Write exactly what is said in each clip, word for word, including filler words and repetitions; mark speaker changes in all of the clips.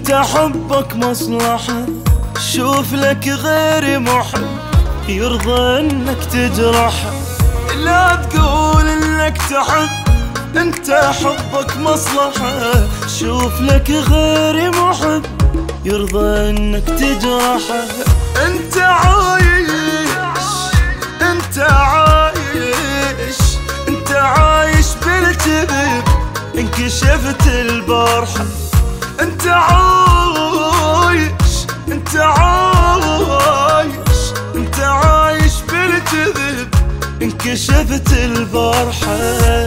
Speaker 1: انت حبك مصلحة، شوف لك غير محب يرضى انك تجرحه. لا تقول انك تحب، انت حبك مصلحة، شوف لك غير محب يرضى انك تجرحه. انت عايش انت عايش انت عايش بالكذب، انكشفت البارحة. انت عايش انت عايش انت عايش بالكذب، انكشفت البارحة.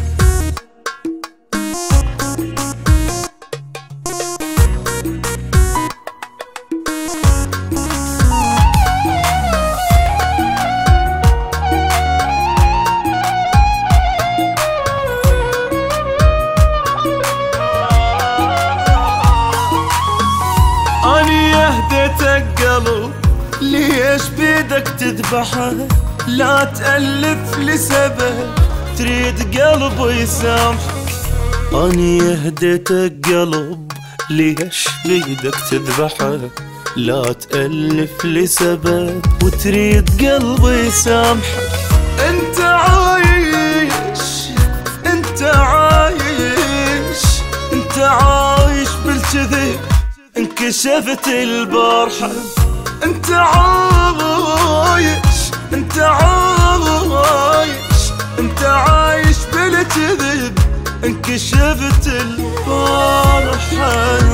Speaker 1: أني أهديتك قلب، ليش بيدك تذبحه؟ لا تألف لسبب تريد قلب يسامحك. أني أهديتك قلب، ليش بيدك تذبحه؟ لا تألف لسبب وتريد قلب يسامحك. انت عايش انت عايش انت عايش بالكذب، انكشفت البارحة. انت عايش انت عايش انت عايش بالكذب، انكشفت البارحة.